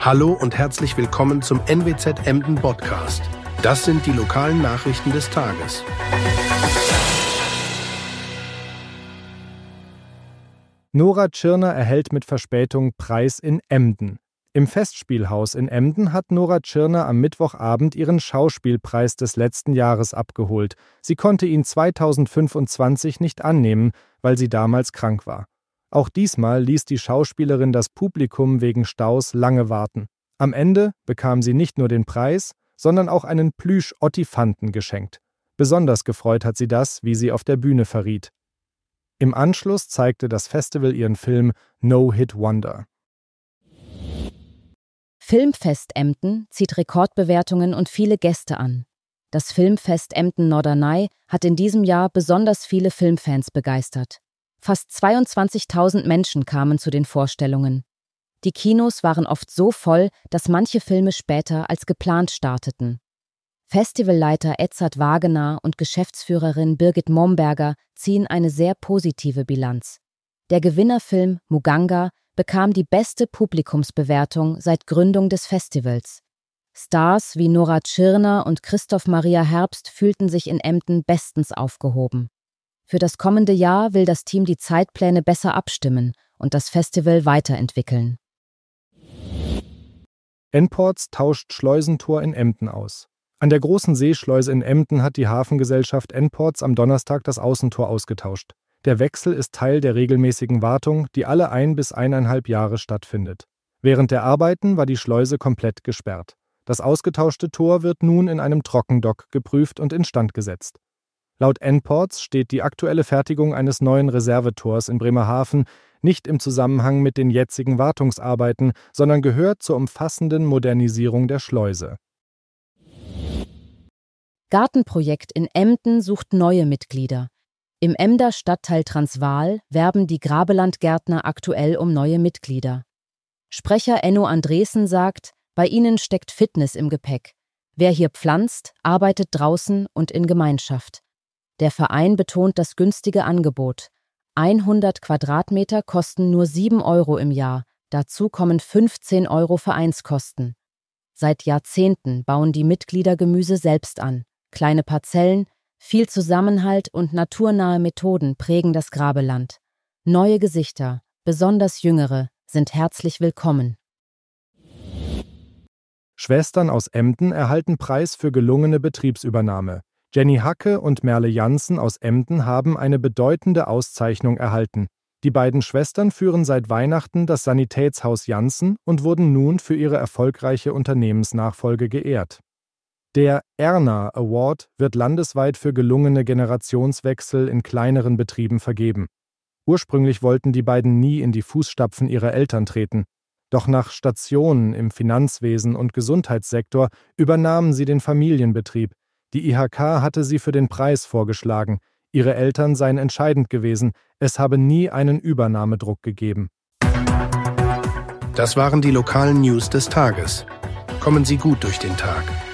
Hallo und herzlich willkommen zum NWZ Emden Podcast. Das sind die lokalen Nachrichten des Tages. Nora Tschirner erhält mit Verspätung Preis in Emden. Im Festspielhaus in Emden hat Nora Tschirner am Mittwochabend ihren Schauspielpreis des letzten Jahres abgeholt. Sie konnte ihn 2025 nicht annehmen, weil sie damals krank war. Auch diesmal ließ die Schauspielerin das Publikum wegen Staus lange warten. Am Ende bekam sie nicht nur den Preis, sondern auch einen Plüsch-Ottifanten geschenkt. Besonders gefreut hat sie das, wie sie auf der Bühne verriet. Im Anschluss zeigte das Festival ihren Film No Hit Wonder. Filmfest Emden zieht Rekordbewertungen und viele Gäste an. Das Filmfest Emden-Norderney hat in diesem Jahr besonders viele Filmfans begeistert. Fast 22.000 Menschen kamen zu den Vorstellungen. Die Kinos waren oft so voll, dass manche Filme später als geplant starteten. Festivalleiter Edzard Wagener und Geschäftsführerin Birgit Momberger ziehen eine sehr positive Bilanz. Der Gewinnerfilm Muganga bekam die beste Publikumsbewertung seit Gründung des Festivals. Stars wie Nora Tschirner und Christoph Maria Herbst fühlten sich in Emden bestens aufgehoben. Für das kommende Jahr will das Team die Zeitpläne besser abstimmen und das Festival weiterentwickeln. N-Ports tauscht Schleusentor in Emden aus. An der großen Seeschleuse in Emden hat die Hafengesellschaft N-Ports am Donnerstag das Außentor ausgetauscht. Der Wechsel ist Teil der regelmäßigen Wartung, die alle 1 bis 1,5 Jahre stattfindet. Während der Arbeiten war die Schleuse komplett gesperrt. Das ausgetauschte Tor wird nun in einem Trockendock geprüft und instand gesetzt. Laut N-Ports steht die aktuelle Fertigung eines neuen Reservetors in Bremerhaven nicht im Zusammenhang mit den jetzigen Wartungsarbeiten, sondern gehört zur umfassenden Modernisierung der Schleuse. Gartenprojekt in Emden sucht neue Mitglieder. Im Emder Stadtteil Transvaal werben die Grabeland-Gärtner aktuell um neue Mitglieder. Sprecher Enno Andresen sagt, bei ihnen steckt Fitness im Gepäck. Wer hier pflanzt, arbeitet draußen und in Gemeinschaft. Der Verein betont das günstige Angebot. 100 Quadratmeter kosten nur 7 € im Jahr, dazu kommen 15 € Vereinskosten. Seit Jahrzehnten bauen die Mitglieder Gemüse selbst an. Kleine Parzellen, viel Zusammenhalt und naturnahe Methoden prägen das Grabeland. Neue Gesichter, besonders jüngere, sind herzlich willkommen. Schwestern aus Emden erhalten Preis für gelungene Betriebsübernahme. Jenny Hacke und Merle Janssen aus Emden haben eine bedeutende Auszeichnung erhalten. Die beiden Schwestern führen seit Weihnachten das Sanitätshaus Janssen und wurden nun für ihre erfolgreiche Unternehmensnachfolge geehrt. Der Erna Award wird landesweit für gelungene Generationswechsel in kleineren Betrieben vergeben. Ursprünglich wollten die beiden nie in die Fußstapfen ihrer Eltern treten. Doch nach Stationen im Finanzwesen und Gesundheitssektor übernahmen sie den Familienbetrieb. Die IHK hatte sie für den Preis vorgeschlagen. Ihre Eltern seien entscheidend gewesen. Es habe nie einen Übernahmedruck gegeben. Das waren die lokalen News des Tages. Kommen Sie gut durch den Tag.